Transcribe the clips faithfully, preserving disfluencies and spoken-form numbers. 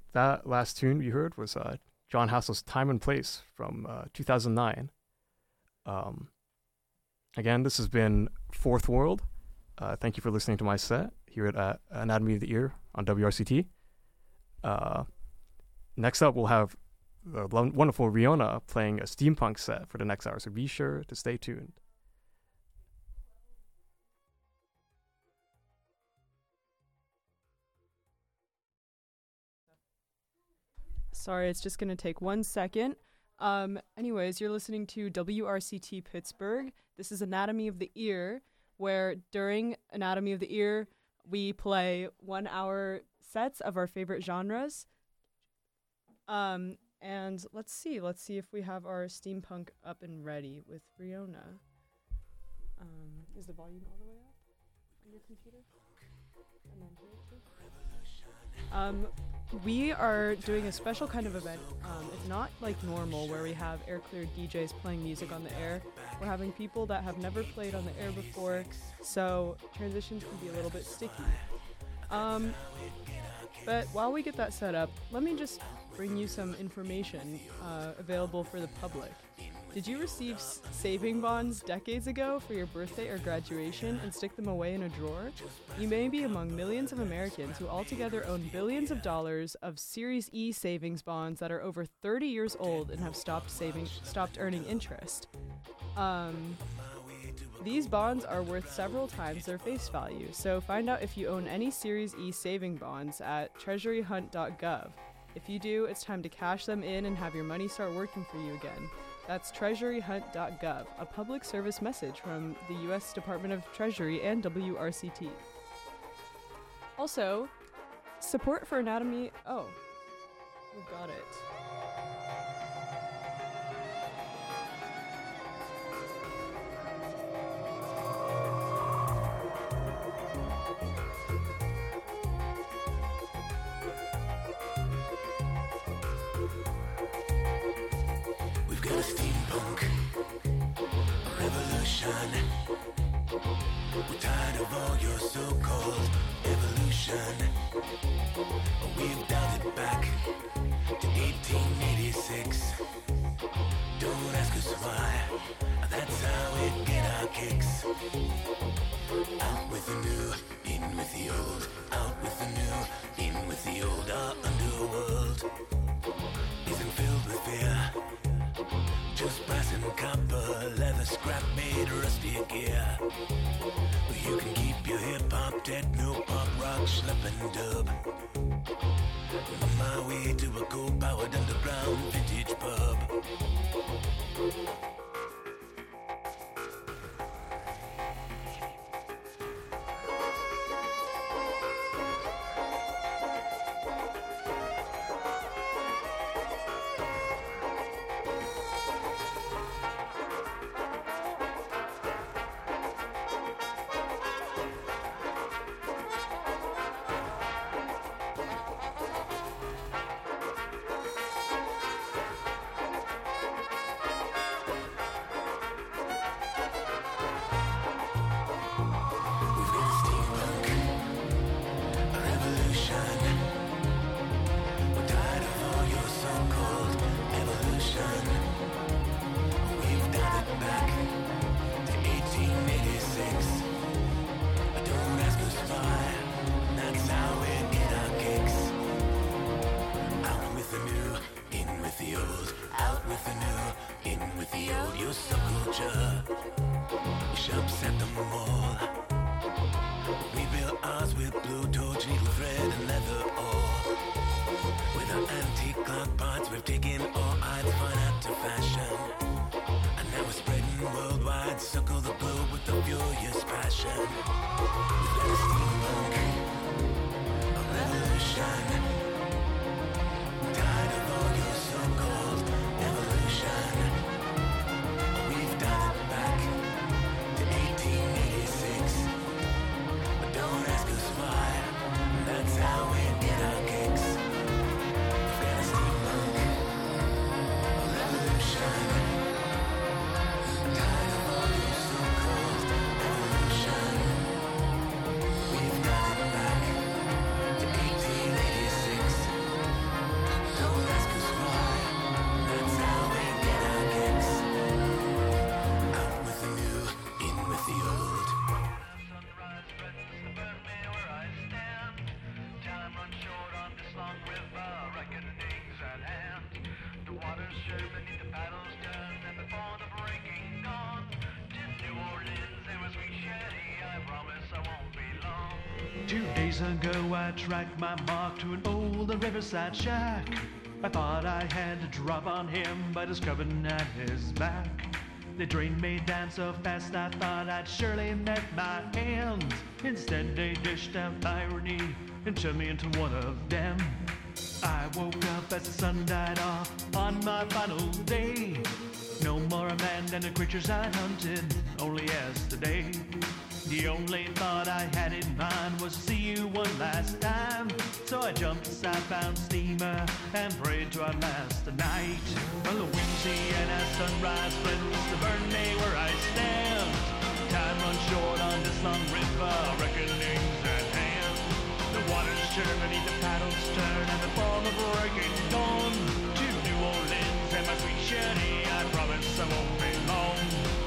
that last tune you heard was uh, John Hassel's Time and Place from uh, two thousand nine. Um, again, this has been Fourth World. Uh, thank you for listening to my set here at uh, Anatomy of the Ear on W R C T. Uh, next up, we'll have the lo- wonderful Riona playing a steampunk set for the next hour, so be sure to stay tuned. Sorry, it's just going to take one second. Um, anyways, you're listening to W R C T Pittsburgh. This is Anatomy of the Ear, where during Anatomy of the Ear, we play one-hour sets of our favorite genres. Um, and let's see. Let's see if we have our steampunk up and ready with Riona. Um, is the volume all the way up on your computer? And then here too? Um, we are doing a special kind of event. Um, it's not like normal where we have air-cleared D Js playing music on the air. We're having people that have never played on the air before, so transitions can be a little bit sticky. Um, but while we get that set up, let me just bring you some information uh, available for the public. Did you receive s- saving bonds decades ago for your birthday or graduation and stick them away in a drawer? You may be among millions of Americans who altogether own billions of dollars of Series E savings bonds that are over thirty years old and have stopped saving, stopped earning interest. Um, these bonds are worth several times their face value, so find out if you own any Series E saving bonds at treasury hunt dot gov. If you do, it's time to cash them in and have your money start working for you again. That's treasury hunt dot gov, a public service message from the U S Department of Treasury and W R C T. Also, support for Anatomy... Oh, we got it. We've got a steampunk revolution. We're tired of all your so-called evolution. We've dialed it back to eighteen eighty-six. Don't ask us why, that's how we get our kicks. Out with the new, in with the old. Out with the new, in with the old. Our underworld isn't filled with fear. Just brass and copper, leather scrap made rusty gear. You can keep your hip-hop, techno, pop, rock, schlep and dub. On my way to a coal-powered underground vintage pub. We've got it back to eighteen eighty-six. Two days ago I tracked my mark to an old riverside shack. I thought I had to drop on him, but discovered at his back. They drained me down so fast I thought I'd surely met my end. Instead they dished out irony and turned me into one of them. I woke up as the sun died off on my final day. No more a man than the creatures I hunted only yesterday. The only thought I had in mind was to see you one last time. So I jumped a southbound steamer and prayed to our master night. A Louisiana sunrise splits to burn me where I stand. Time runs short on this long river, reckoning's at hand. The water's churn beneath the paddles turn, and before the breaking dawn, to New Orleans and my sweet Shetty, I promise I won't be long.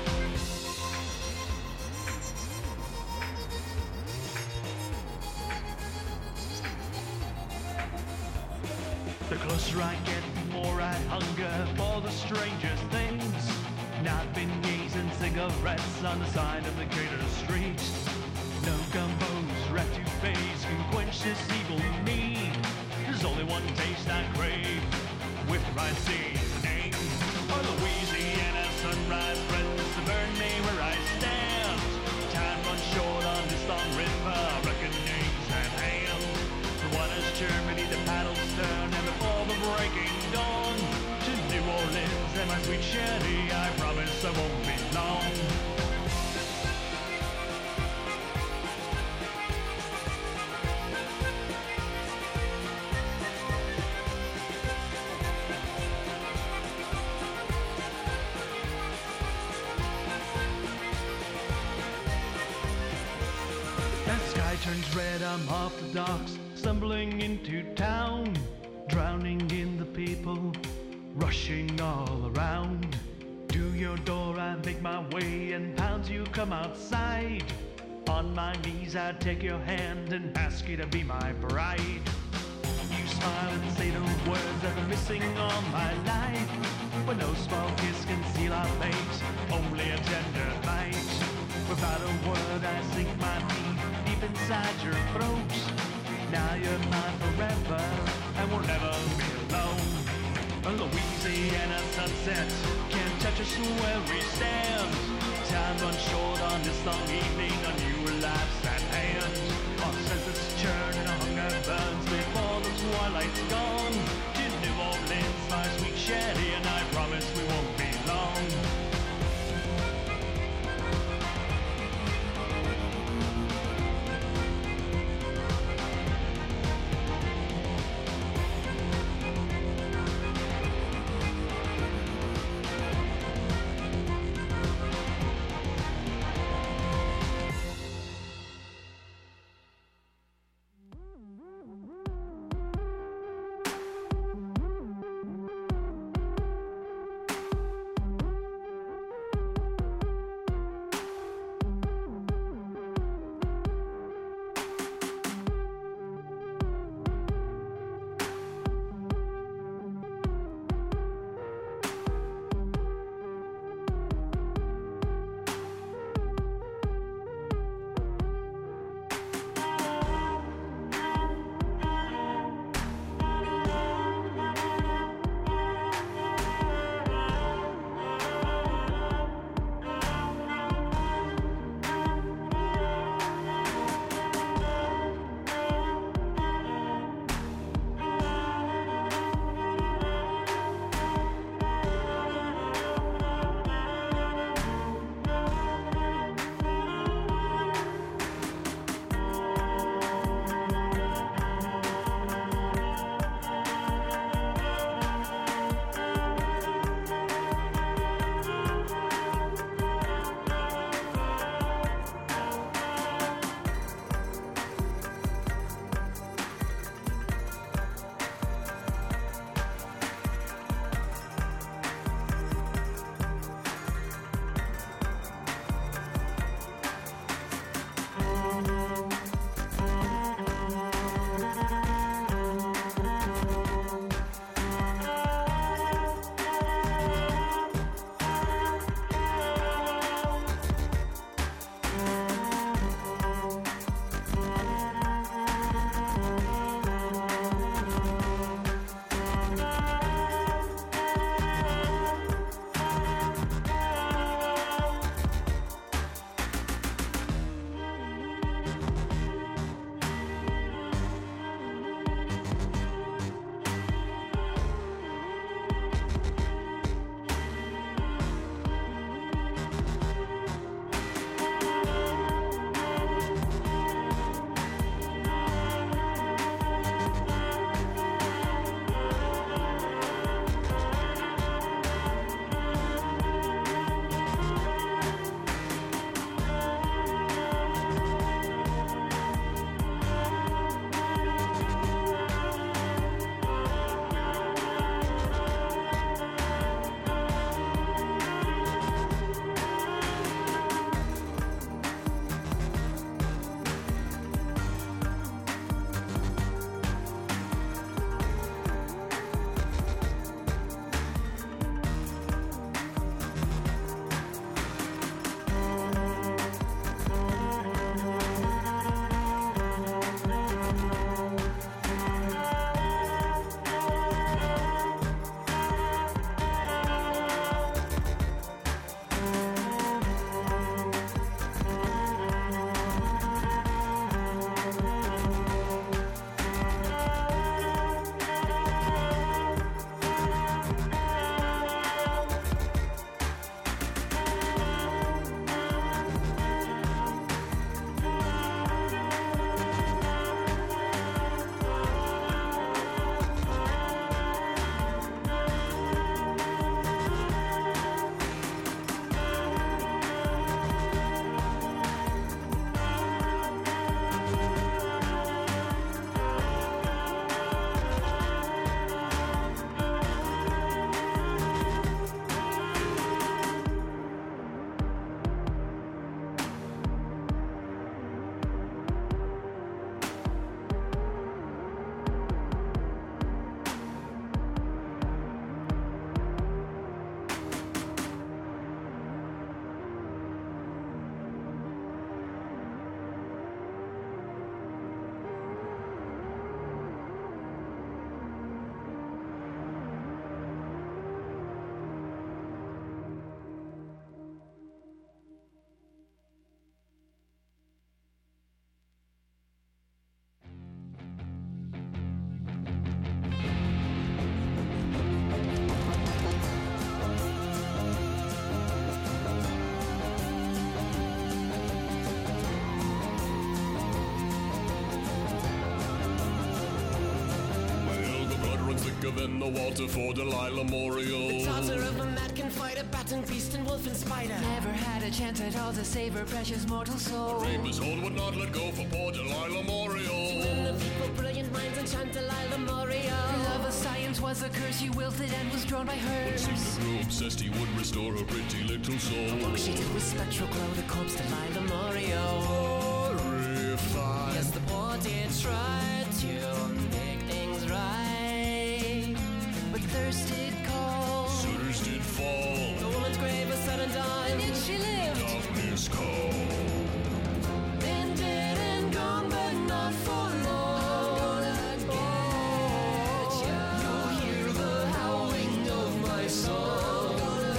The closer I get, the more I hunger for the strangest things. And I've been gazing cigarettes on the side of the Decatur street. No gumbos, rat toupees can quench this evil need. There's only one taste I crave, with right seasoning. A Louisiana sunrise threatens to burn me where I stand. Time runs short on this long river, reckoning's at hand. The water's churn beneath the paddles turn, and before the breaking dawn, to New Orleans and my sweet Shetty, I promise I won't be long. That sky turns red, I'm off the docks, stumbling into town, drowning in the people, rushing all around. To your door I make my way, and pounds you come outside. On my knees I take your hand and ask you to be my bride. You smile and say the words I've been missing all my life. But no small kiss can seal our fate, only a tender bite. Without a word I sink my teeth deep inside your throat. Now you're mine forever, and we'll never be alone. A Louisiana sunset can't touch us where we stand. Time runs short on this long evening, a new life's at hand. Our senses churn and our hunger burns before the twilight's gone. To New Orleans, my sweet Shetty, and I promise we won't be long. quicker than the Walter for Delilah Memorial. The daughter of a mat can fight a bat and beast and wolf and spider. Never had a chance at all to save her precious mortal soul. Raven's hold would not let go for poor Delilah Memorial. Women of equal brilliant minds and chant Delilah Memorial. Her love of science was a curse, he wilted and was drawn by hers. Soon he grew obsessed, he would restore her pretty little soul. The work she did with spectral glow, the corpse Delilah Memorial. Horrified. Yes, the poor did try to make things right, but thirst did call. Suitors did fall. The woman's grave was sudden dawn, and yet she lived. Darkness called. Been dead and gone, but not for long. You'll hear the howling of my soul.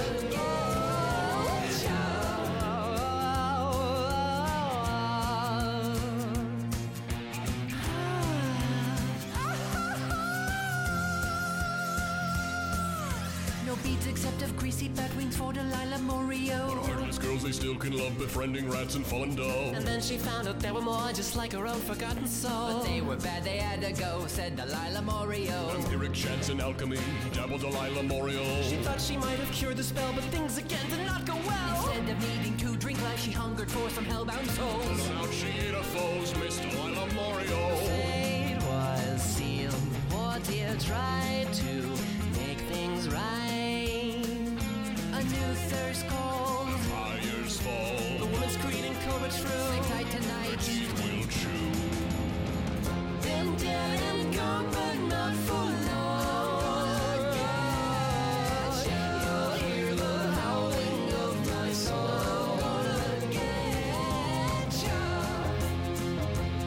No beads except of greasy bat wings for Delilah Memorial. Heartless girls they still can love, befriending rats and fallen dogs. And then she found out there were more, just like her own forgotten soul. But they were bad, they had to go, said Delilah Memorial. Vampiric chants and alchemy, dabbled Delilah Memorial. She thought she might have cured the spell, but things again did not go well. Instead of needing to drink life, she hungered for some hellbound souls. Out she ate her foes, Miss Delilah Memorial. Fate was sealed. Poor dear tried to make things right. A new thirst called. Fires fall. The woman's creed and courage Hang through. tight tonight. Teeth will chew. Been dead and gone, but not for long. You'll hear the howling of my soul. Gonna get you.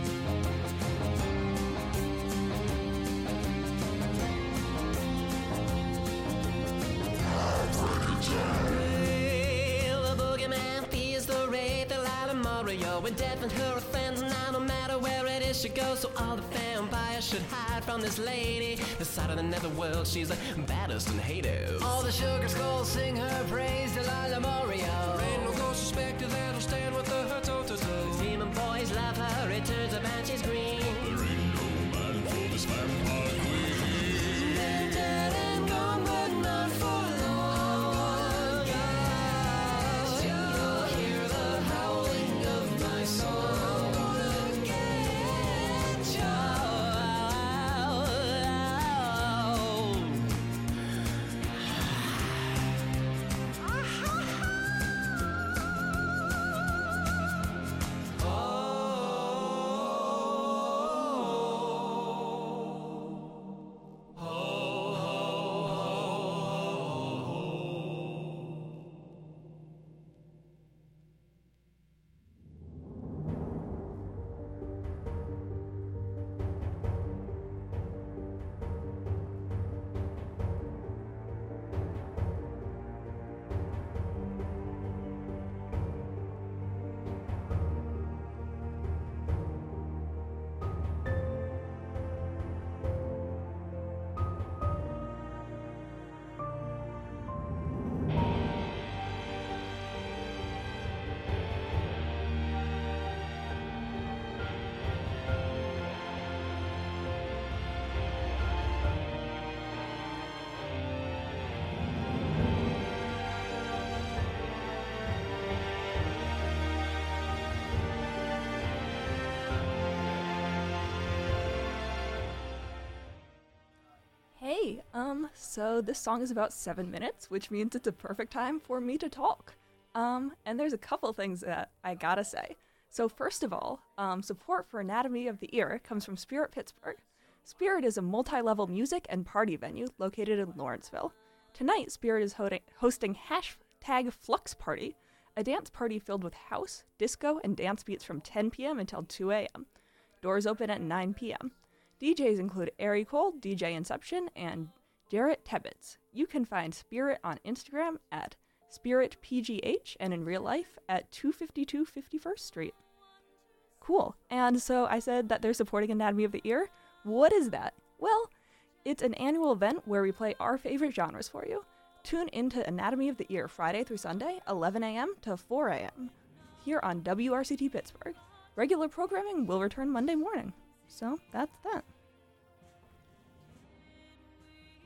Well, the boogeyman fears the wraith, Delilah Memorial. When death and her offends, now no matter where it is she goes. So all the vampires should hide from this lady. The side of the netherworld, she's the baddest and hated. All the sugar skulls sing her praise, Delilah Memorial. Ain't no ghost suspected that'll stand with her toe to toe. The demon boys love her, it turns the banshees green. There ain't no man for this vampire queen. Been dead and gone, but not for long. You'll hear the howling of my soul. Gonna get you. Hey, um, so this song is about seven minutes, which means it's a perfect time for me to talk. Um, and there's a couple things that I gotta say. So first of all, um, support for Anatomy of the Ear comes from Spirit Pittsburgh. Spirit is a multi-level music and party venue located in Lawrenceville. Tonight, Spirit is ho- hosting hashtag Flux Party, a dance party filled with house, disco, and dance beats from ten p.m. until two a.m. Doors open at nine p.m. D Js include Ari Cole, D J Inception, and Jarrett Tebbets. You can find Spirit on Instagram at SpiritPGH and in real life at two fifty-two fifty-first Street. Cool. And so I said that they're supporting Anatomy of the Ear. What is that? Well, it's an annual event where we play our favorite genres for you. Tune into Anatomy of the Ear Friday through Sunday, eleven a.m. to four a.m. here on W R C T Pittsburgh. Regular programming will return Monday morning. So that's that.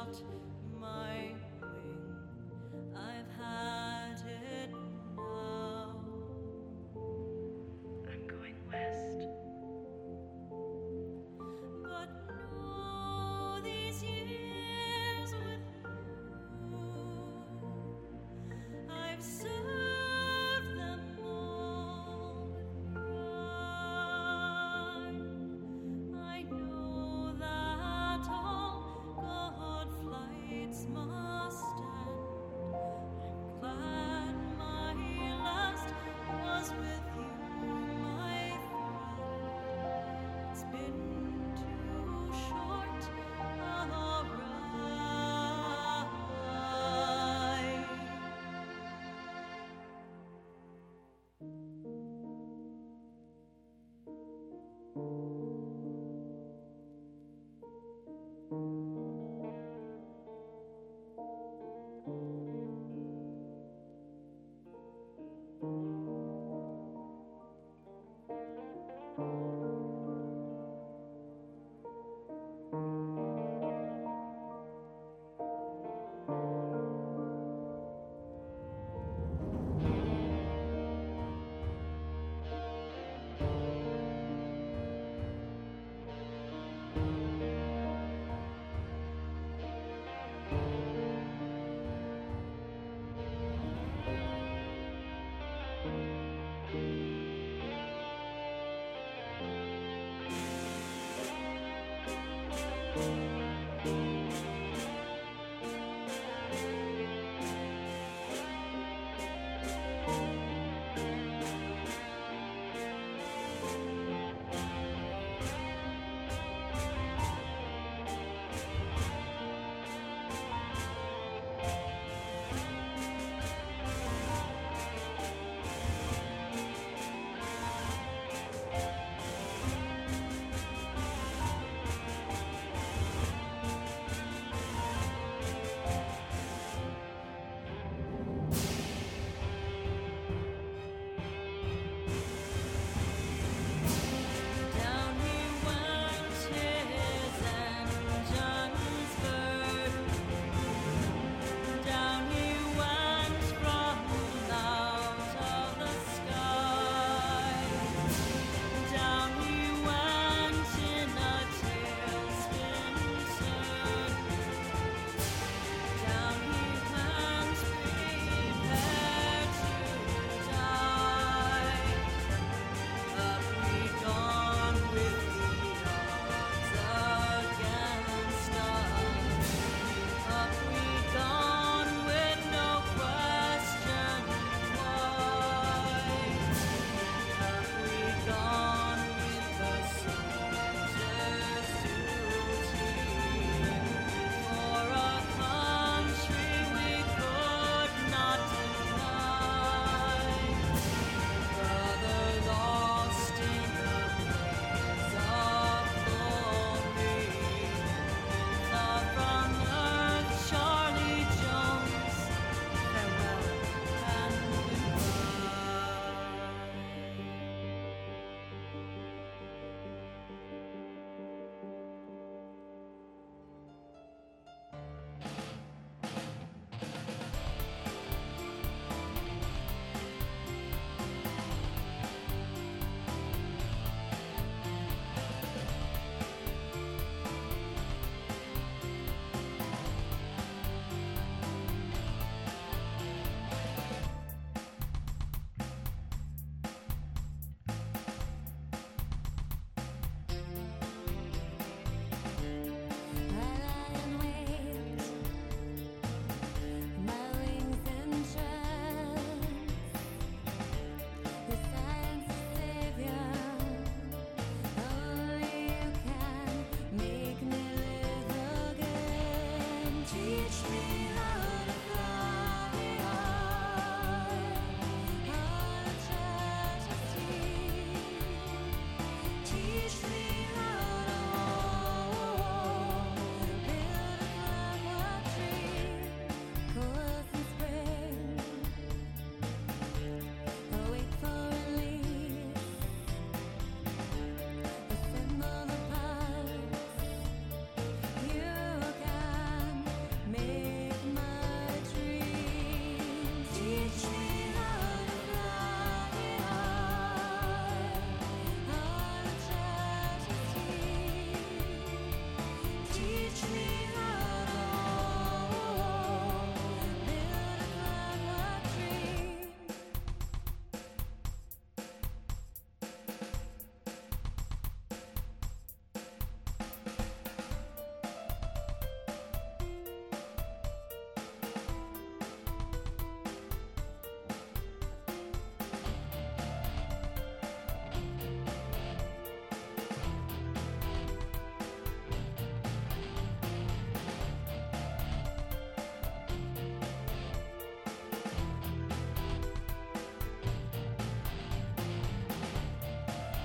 out my wing. I've had it now. I'm going west. But no, these years with you, I've served them all with pride. I know that all good flight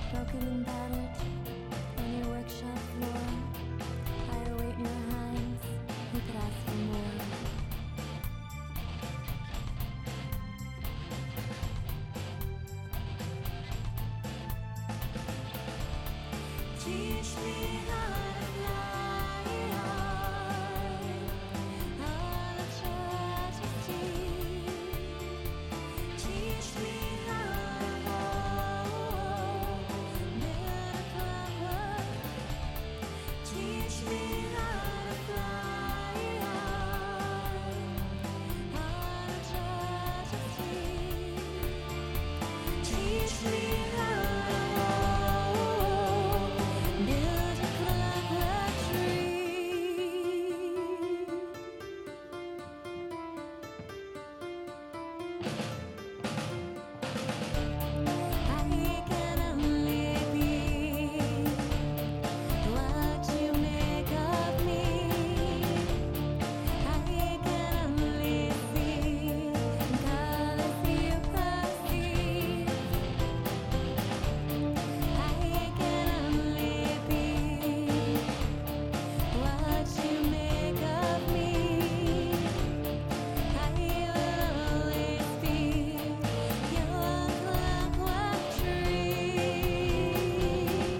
broken and battered on your workshop floor. I await in your hands. Who could ask for more? Teach me how to fly high, how to try to see. Teach me how to hold, build a clockwork. Teach me how to fly high, how to try to see. Teach me how to hold, build a clockwork tree. I can only be what you make of me. I can only see colors you perceive. I can only be what you make of me. I will always be your clockwork tree.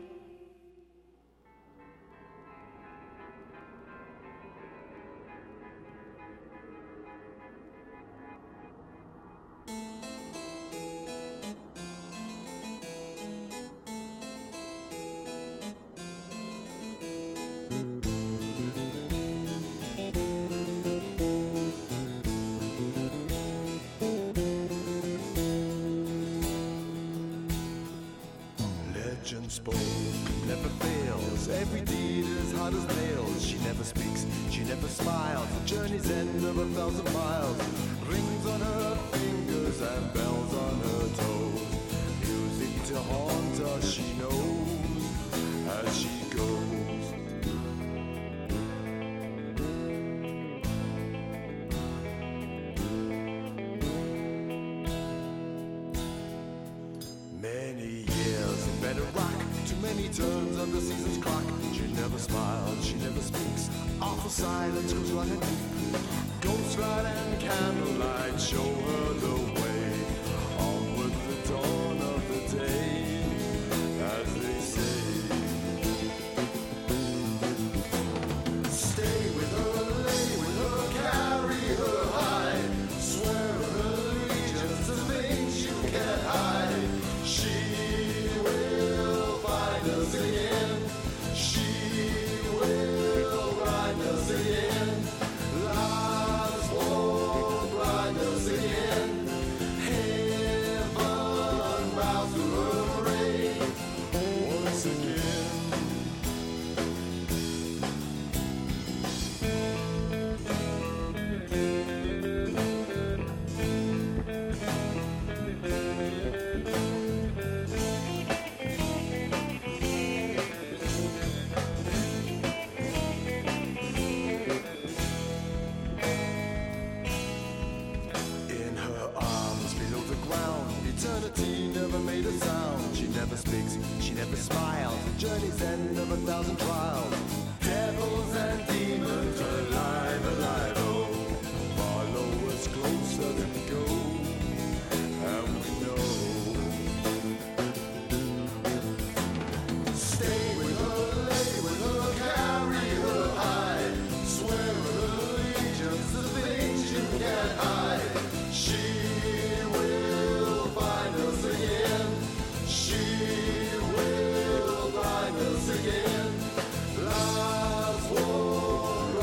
Legend spoke, never fails. Every deed is hard as nails. She never speaks, she never smiles. The journey's end of a thousand miles. Rings on her fingers and bells on her toes. Music to haunt her, she knows as she goes. Many years in bed and rock, too many turns on the season's clock. She never smiles, she never speaks. Awful silence goes running deep. Ghost light and candlelight show her the way. On with the dawn of the day, as they say. Stay with her, lay with her, carry her high. Swear her allegiance to things you can't hide. She will find us again. She will find us again. Lies won't blind us again. Heaven bows to her ray once again. In her arms below the ground, eternity never made a sound. She never speaks, she never smiles. The journey's end of a thousand trials. Devils and demons alive, alive, oh. Follow us closer than we go, and we know. Stay with her, lay with her, carry her high. Swear her allegiance to things you can't hide. She will find us again. She will find us again. Lives won't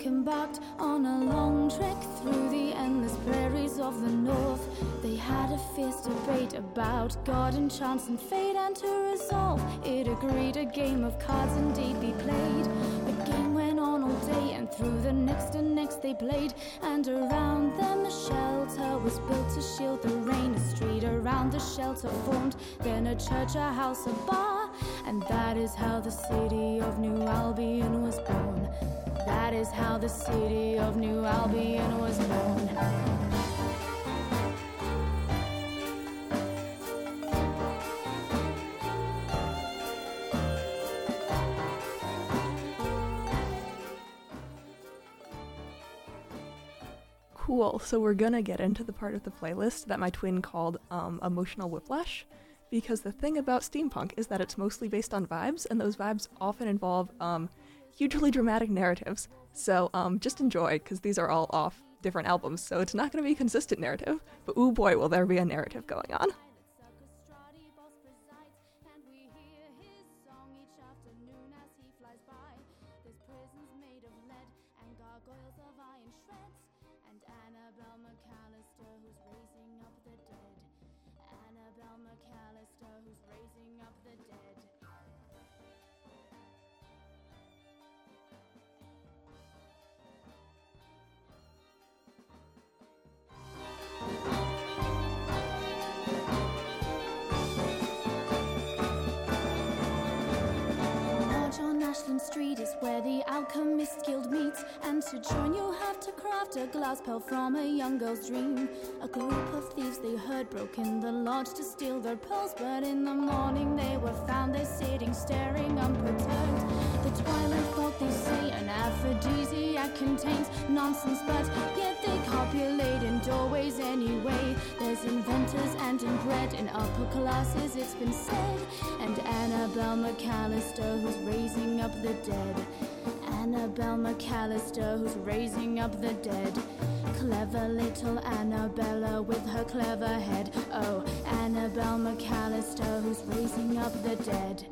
embarked on a long trek through the endless prairies of the north. They had a fierce debate about God and chance and fate, and to resolve it agreed a game of cards indeed be played. The game went on all day, and through the next and next they played, and around them a shelter was built to shield the rain. A street around the shelter formed, then a church, a house, a bar, and that is how the city of New Albion was born. That is how the city of New Albion was born. Cool, so we're gonna get into the part of the playlist that my twin called um, emotional whiplash, because the thing about steampunk is that it's mostly based on vibes, and those vibes often involve um, hugely dramatic narratives. So um, just enjoy, because these are all off different albums, so it's not gonna be a consistent narrative, but ooh boy will there be a narrative going on. Ashland Street is where the Alchemist Guild meets, and to join you have to craft a glass pearl from a young girl's dream. A group of thieves they heard broke in the lodge to steal their pearls, but in the morning they were found there sitting, staring unperturbed. The twilight thought they say an aphrodisiac contains nonsense, but yet they copulate in doorways anyway. There's inventors and inbred in upper classes, it's been said, and Annabelle McAllister who's raising up the dead. Annabelle McAllister who's raising up the dead. Clever little Annabella with her clever head. Oh, Annabelle McAllister who's raising up the dead.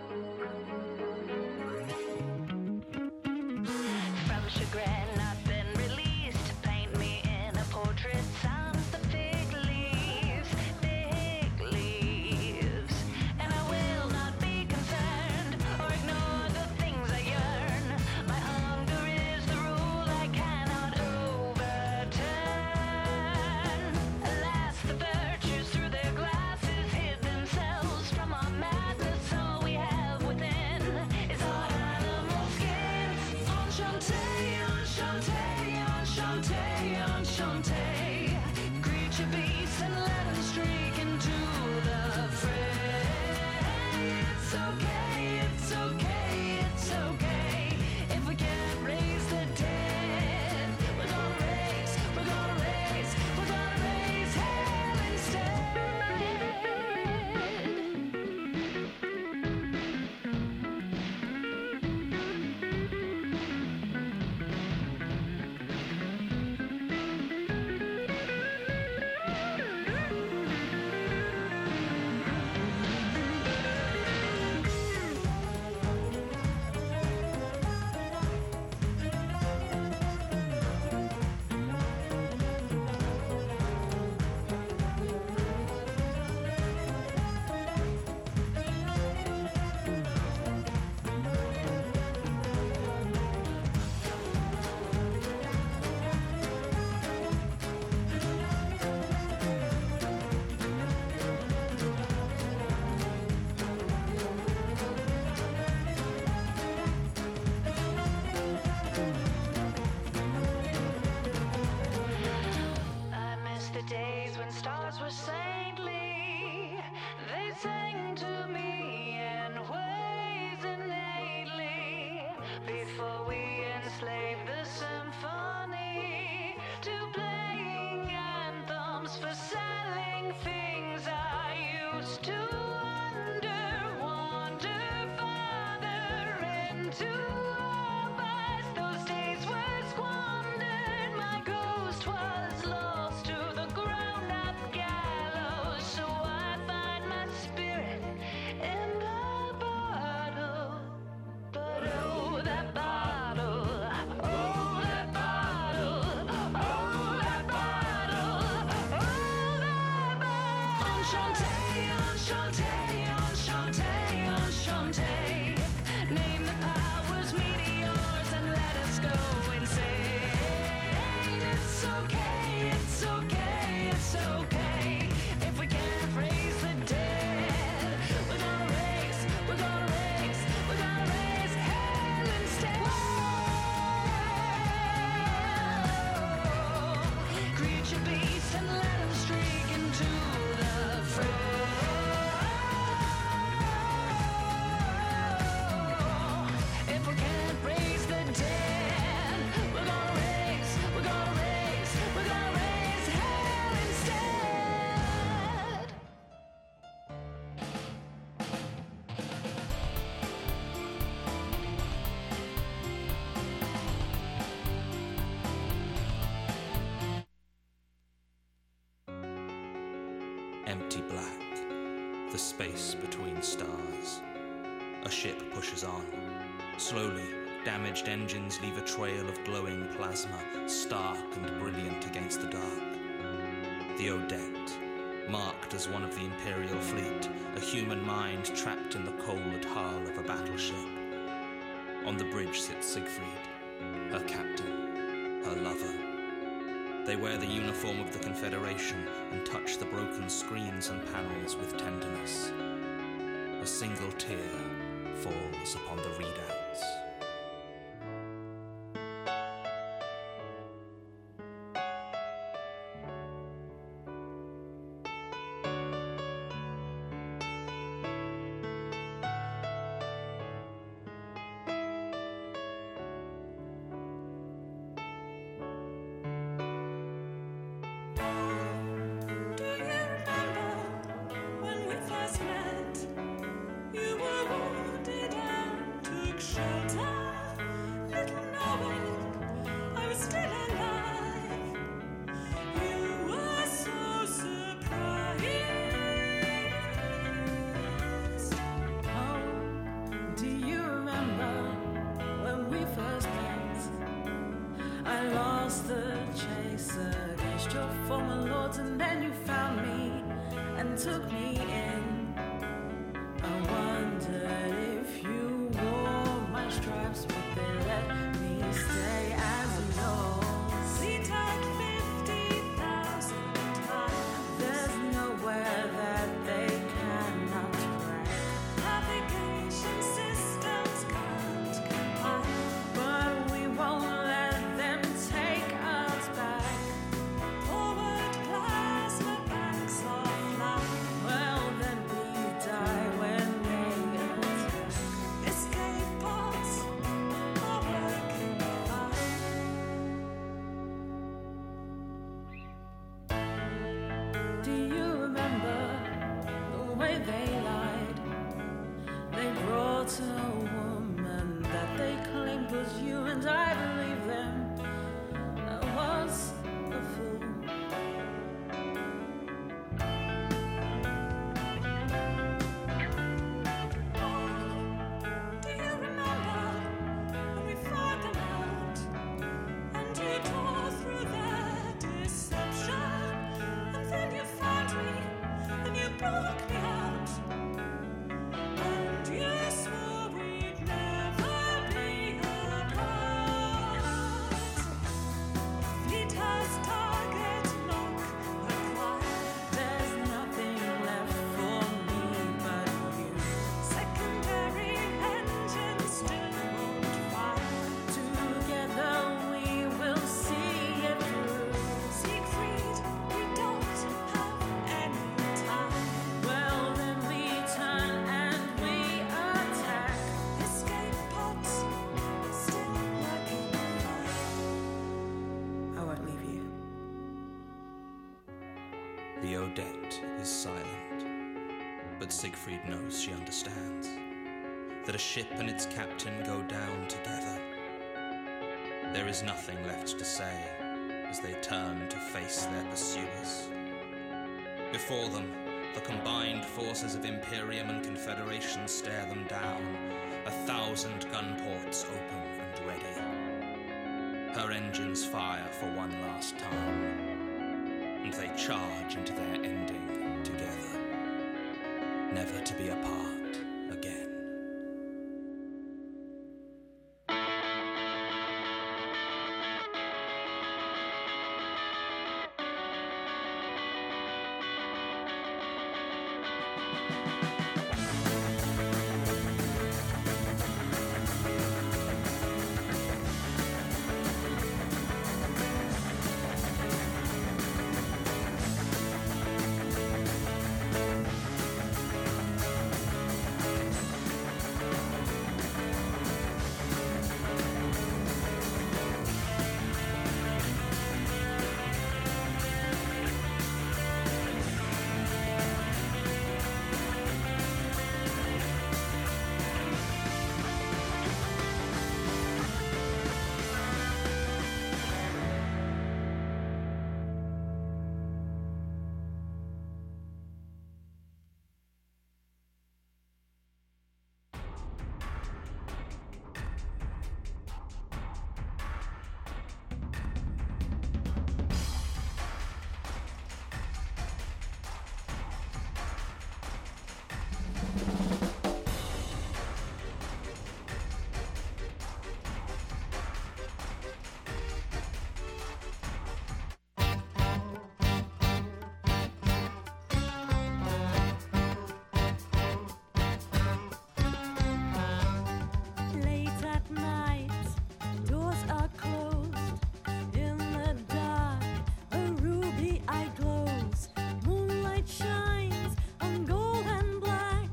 Chagrin, I've been enchanté. Greet your beast and let him streak into the fray. It's okay, it's okay, it's okay. If we can't raise the dead, we're gonna raise, we're gonna raise, we're gonna raise hell instead. I miss the days when stars were saintly. They sang to me in ways innately. Before we enslaved the symphony to playing anthems for selling things, I used to wonder, wander farther into our past. Those days were squandered. My ghost was lost to the ground-up gallows. So I find my spirit in the bottle. But oh, that bottle, oh, that bottle, oh, that bottle, oh, that bottle. Enchanté, enchanté, enchanté, enchanté. Name the powers, meteors, and let us go insane. It's okay, it's okay, it's okay. If we can't raise the dead, we're gonna raise, we're gonna raise, we're gonna raise hell instead. Greet your beast and let him streak into the fray. If we can't raise the dead, we're gonna raise, we're gonna raise, we're gonna raise hell instead. Empty black, the space between stars. A ship pushes on. Slowly, damaged engines leave a trail of glowing plasma, stark and brilliant against the dark. The Odette, marked as one of the Imperial fleet, a human mind trapped in the cold hull of a battleship. On the bridge sits Siegfried, her captain, her lover. They wear the uniform of the Confederation and touch the broken screens and panels with tenderness. A single tear falls upon the readouts. Do you remember when we first met? You were wounded and took shelter, little knowing I was still alive. You were so surprised. Oh, do you remember when we first met? I lost the chase against your former lords, and then you found me and took me in. I wondered if you wore my stripes, would they let me stay as long? Seat at fifty thousand times. There's nowhere that they cannot track. Navigation systems can't compile, but we won't let them take us back. they lied. They brought a woman that they claimed was you, and I believed them. I was a fool. Do you remember when we fought them out, and you tore through their deception, and then you found me, and you broke me out, and you swore we'd never be apart. Fleet has target lock acquired. There's nothing left for me but you. Secondary engine still won't fire. Together we will see it through. Siegfried, we don't have any time. Well, then we turn and we attack. Escape pods still working fine. I won't leave you. The Odette is silent, but Siegfried knows she understands that a ship and its captain go down together. There is nothing left to say as they turn to face their pursuers. Before them, the combined forces of Imperium and Confederation stare them down, a thousand gun ports open and ready. Her engines fire for one last time, and they charge into their ending together, never to be apart again. Late at night, doors are closed. In the dark, a ruby eye glows. Moonlight shines on gold and black.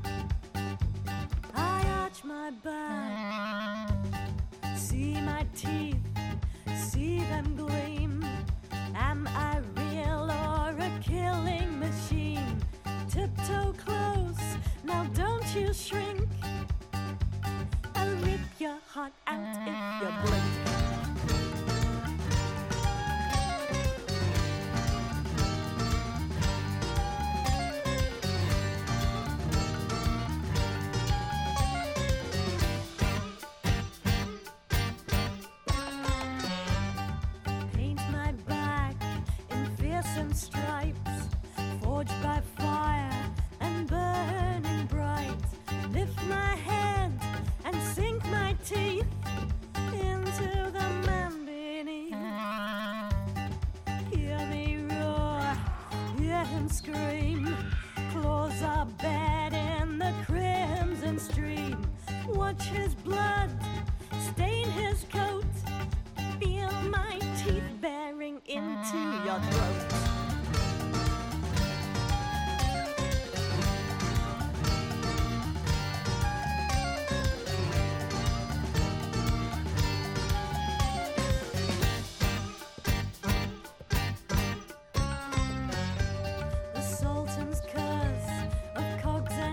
I arch my back, see my teeth, see them gleam. Am I real or a killing machine? Tiptoe close, now don't you shrink. I'll rip your heart out if you blink. Paint my back in fearsome stripes, forged by fire and burning bright. Lift my head and sink my teeth into the man beneath. Hear me roar, hear him scream. Claws are bad in the crimson stream. Watch his blood stain his coat. Feel my teeth bearing into your throat. The Sultan's curse of cogs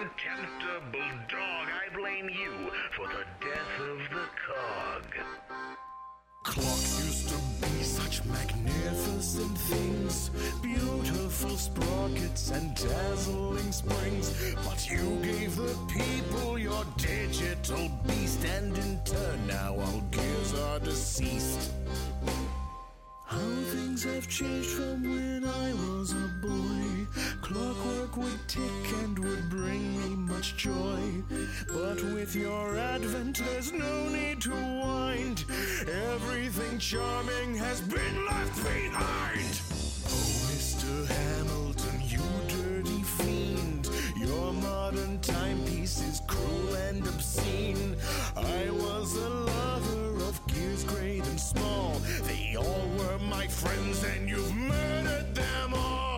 contemptible dog, I blame you for the death of the cog. Clocks used to be such magnificent things, beautiful sprockets and dazzling springs. But you gave the people your digital beast, and in turn now all gears are deceased. How things have changed from when I was a boy. Clockwork would tick and would bring me much joy. But with your advent there's no need to wind. Everything charming has been left behind. Oh, Mister Hamilton, you dirty fiend, your modern timepiece is cruel and obscene. I was a lover of gears great and small. They all were my friends and you've murdered them all.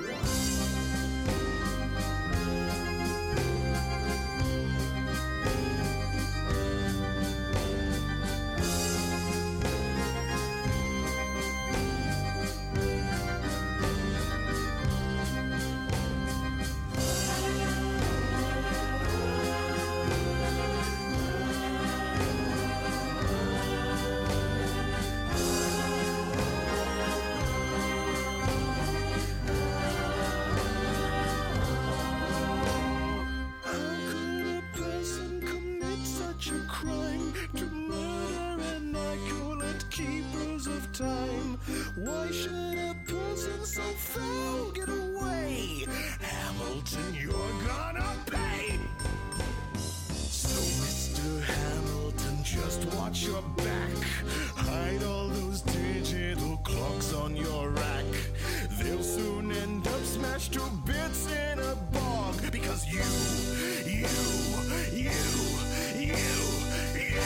Why should a person so foul get away? Hamilton, you're gonna pay! So, Mister Hamilton, just watch your back. Hide all those digital clocks on your rack. They'll soon end up smashed to bits in a bog. Because you, you, you, you, you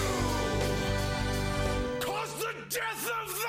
caused the death of the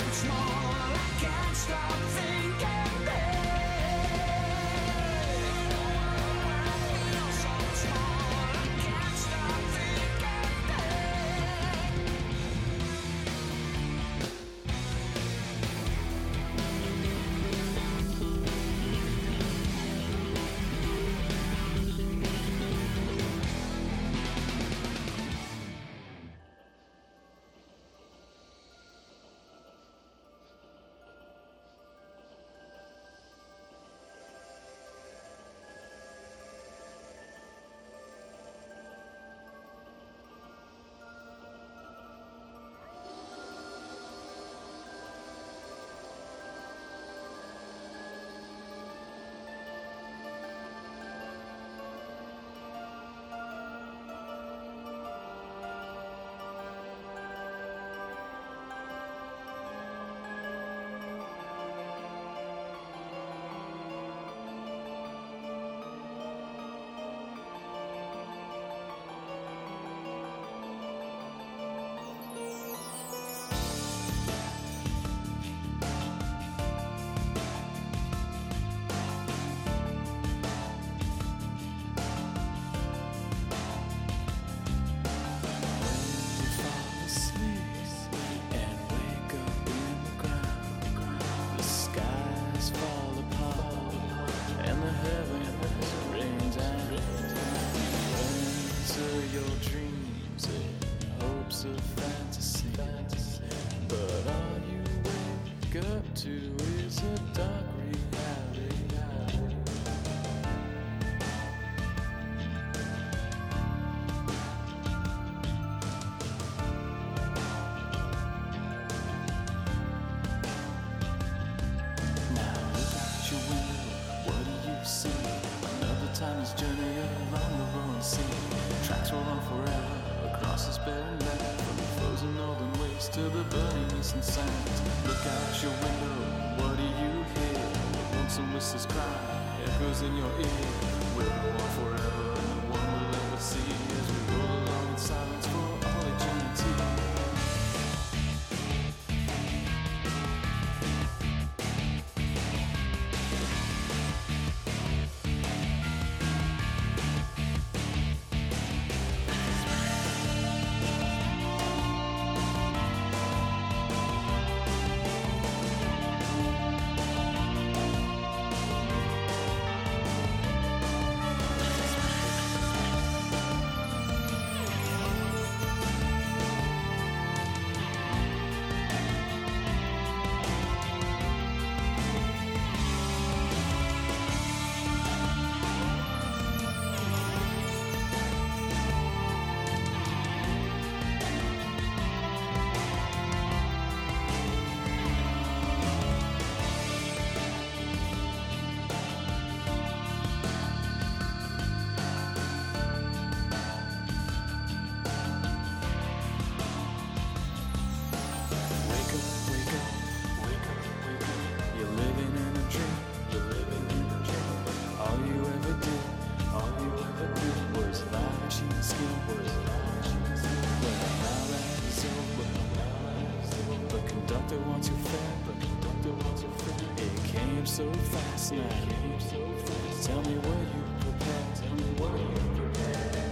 small, I can't stop thinking big. Feel so small, I can't stop thinking big. To is a dark reality. Now look out your window, what do you see? Another timeless journey along the rolling sea. Tracks roll on forever across this barren land, from the frozen northern wastes to the burning eastern sands. Look out your window, what do you hear? Lonesome whistles cry, echoes in your ear. We'll go on forever, no one will ever see as we roll along in silence for all eternity. So fast now. Tell me, were you prepared? Tell me, were you prepared?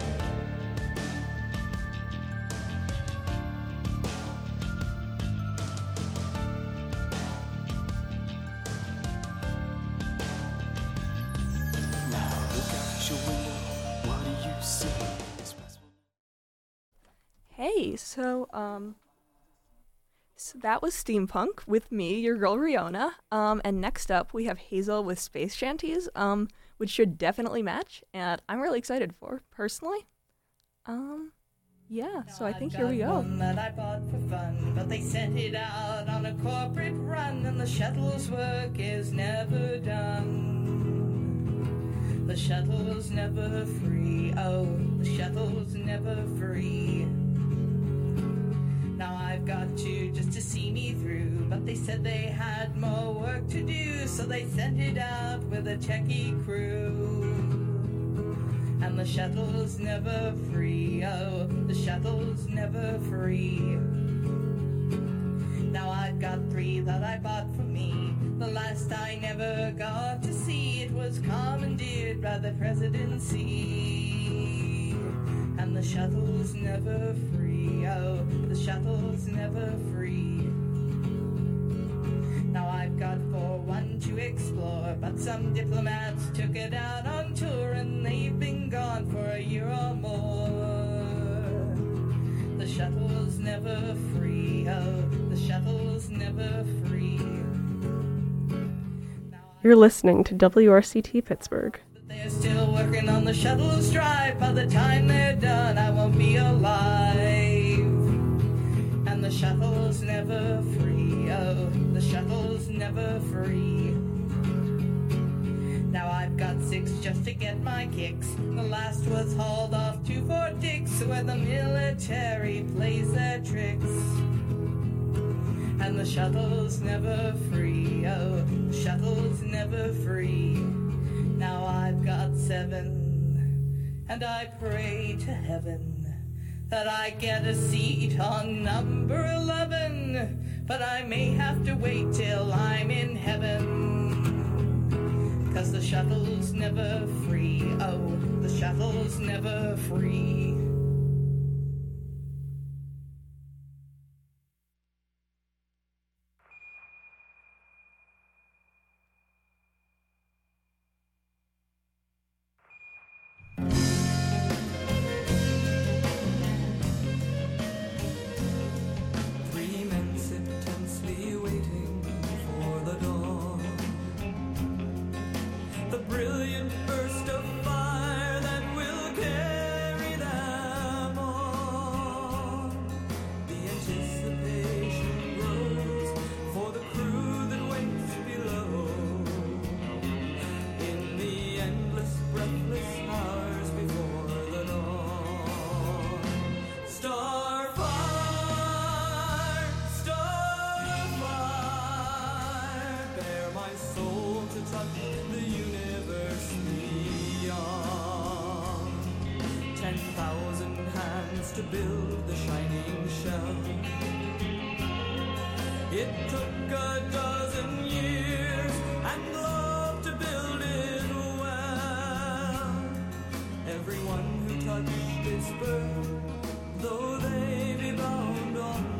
Now look out your window. What do you see? Hey, so um So that was Steampunk with me, your girl Riona. Um, and next up we have Hazel with Space Shanties, um, which should definitely match, and I'm really excited for, personally. Um, yeah, so I think here we go. One that I bought for fun, but they sent it out on a corporate run, and the shuttle's work is never done. The shuttle's never free, oh, the shuttle's never free. Now I've got you just to see me through, but they said they had more work to do, so they sent it out with a techie crew. And the shuttle's never free, oh, the shuttle's never free. Now I've got three that I bought for me. The last I never got to see, it was commandeered by the presidency. And the shuttle's never free, oh, the shuttle's never free. Now I've got for one to explore, but some diplomats took it out on tour and they've been gone for a year or more. The shuttle's never free, oh, the shuttle's never free. You're listening to W R C T Pittsburgh. They're still working on the shuttle's drive. By the time they're done, I won't be alive. And the shuttle's never free, oh, the shuttle's never free. Now I've got six just to get my kicks. The last was hauled off to Fort Dix, where the military plays their tricks. And the shuttle's never free, oh, the shuttle's never free. Now I've got seven, and I pray to heaven that I get a seat on number eleven. But I may have to wait till I'm in heaven, 'cause the shuttle's never free, oh, the shuttle's never free. Three men sit tensely waiting for the dawn. The brilliant burst of fire that will carry them on. The anticipation grows for the crew that waits below. In the endless, breathless hours before the dawn. Starfire, starfire, bear my soul to touch the universe beyond. Ten thousand hands to build the shining shell. It took a dozen years and love to build it well. Everyone who touched its birth, though they be bound on